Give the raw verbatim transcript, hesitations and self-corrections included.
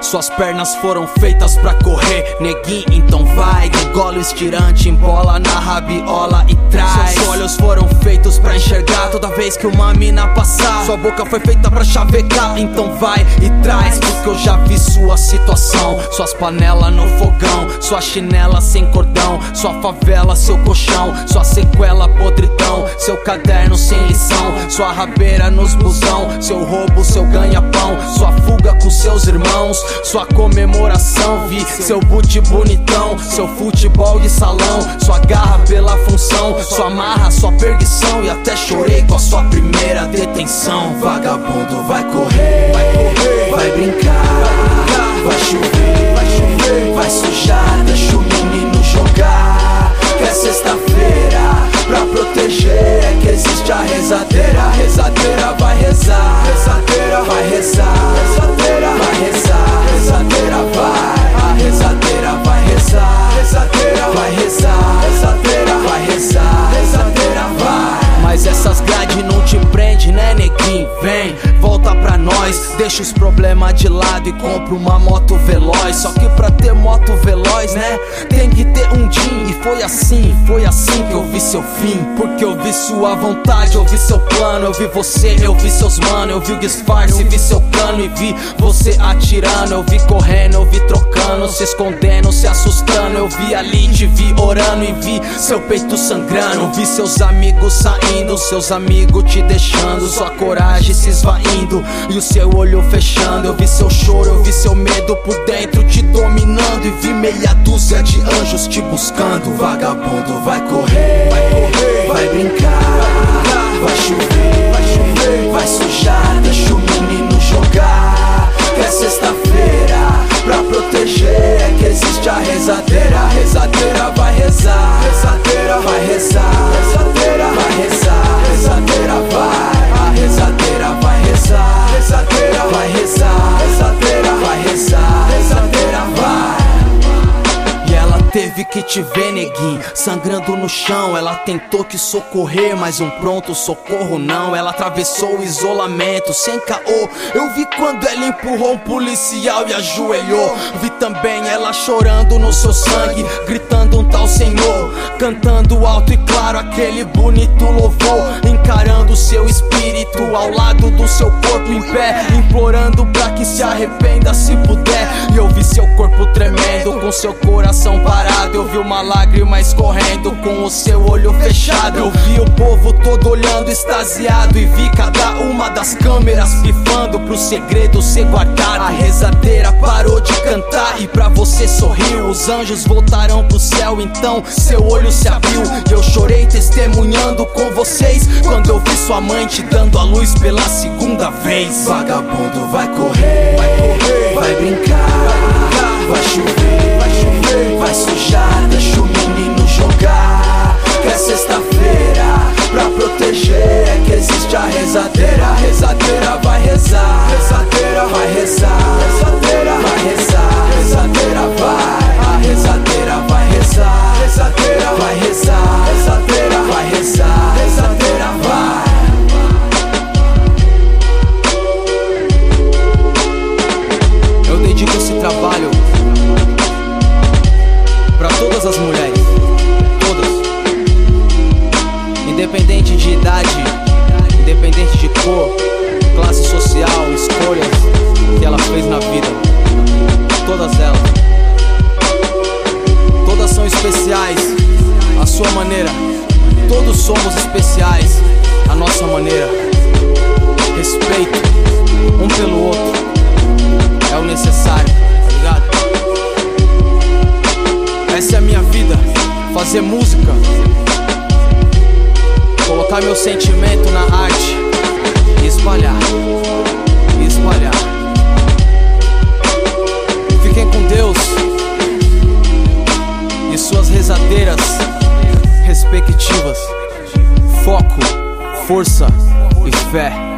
Suas pernas foram feitas pra correr, neguinho, então vai. Degola o estirante, embola na rabiola e traz. Seus olhos foram feitos pra enxergar toda vez que uma mina passar. Sua boca foi feita pra chavecar, então vai e traz. Porque eu já vi sua situação, suas panelas no fogão, sua chinela sem cordão, sua favela, seu colchão, sua sequela podridão, seu caderno sem lição, sua rabeira nos busão, seu roubo, seu ganha-pão, sua fuga com seus irmãos, sua comemoração. Vi seu boot bonitão, seu futebol de salão, sua garra pela função, sua marra, sua perdição. E até chorei com a sua primeira detenção. Vagabundo vai correr, vai correr, vai brincar, vai chover, vai chover, vai sujar, deixa o menino jogar. Que é sexta-feira, pra proteger é que existe a rezadeira. A rezadeira vai rezar, rezadeira vai rezar, rezadeira vai rezar, rezadeira vai, a rezadeira vai rezar, rezadeira vai rezar, rezadeira vai rezar, rezadeira vai. Mas essas grades não te prende, né, neguinho? Vem, volta pra nós, deixa os problemas de lado e compra uma moto veloz. Só que pra ter moto veloz, né, tem que ter um din. E foi assim, foi assim que eu vi seu fim. Porque eu vi sua vontade, eu vi seu plano, eu vi você, eu vi seus mano, eu vi o disfarce, vi seu cano e vi você atirando. Eu vi correndo, eu vi trocando, se escondendo, se assustando. Eu vi ali, te vi orando e vi seu peito sangrando. Vi seus amigos saindo, seus amigos te deixando, sua coragem se esvaindo e o seu olho fechando. Eu vi seu choro, eu vi seu medo por dentro te dominando e vi meia dúzia de anjos te buscando. Vagabundo vai correr, vai correr, vai brincar, vai chover, vai chover, vai sujar, deixa o menino jogar. Que é sexta-feira, pra proteger é que existe a rezadeira. A rezadeira vai rezar, rezadeira vai rezar, rezadeira vai rezar, rezadeira vai, a rezadeira vai rezar, rezadeira vai rezar, rezadeira vai rezar, rezadeira vai. E ela teve que te ver, neguinho, sangrando no chão. Ela tentou te socorrer, mas um pronto socorro não. Ela atravessou o isolamento sem caô. Eu vi quando ela empurrou um policial e ajoelhou. Vi também ela chorando no seu sangue, gritando um tal Senhor, cantando alto e claro aquele bonito louvor, encarando seu espírito ao lado do seu corpo em pé, implorando pra que se arrependa se puder. E eu vi seu corpo tremendo, com seu coração parado. Eu vi uma lágrima escorrendo com o seu olho fechado. Eu vi o povo todo olhando extasiado e vi cada uma das câmeras pifando pro segredo ser guardado. A rezadeira parou de cantar e pra você sorriu. Os anjos voltaram pro céu, então seu olho se abriu. E eu chorei testemunhando com vocês quando eu vi sua mãe te dando a luz pela segunda vez. Vagabundo vai correr, vai correr, vai brincar, vai chover, vai chover, vai sujar, deixa o menino jogar. Que é sexta-feira, pra proteger é que existe a rezadeira. A rezadeira vai rezar, rezadeira vai rezar, rezadeira vai rezar, rezadeira vai, a rezadeira vai rezar, rezadeira vai rezar, rezadeira vai rezar, rezadeira vai. Eu dedico esse trabalho pra todas as mulheres, todas, independente de idade, independente de cor, classe social, escolhas que ela fez na vida. Todas elas, todas são especiais à sua maneira. Todos somos especiais à nossa maneira. Respeito um pelo outro é o necessário, tá ligado? Essa é a minha vida, fazer música, colocar meu sentimento na arte e espalhar, e espalhar. Fiquem com Deus e suas rezadeiras respectivas. Foco, força e fé.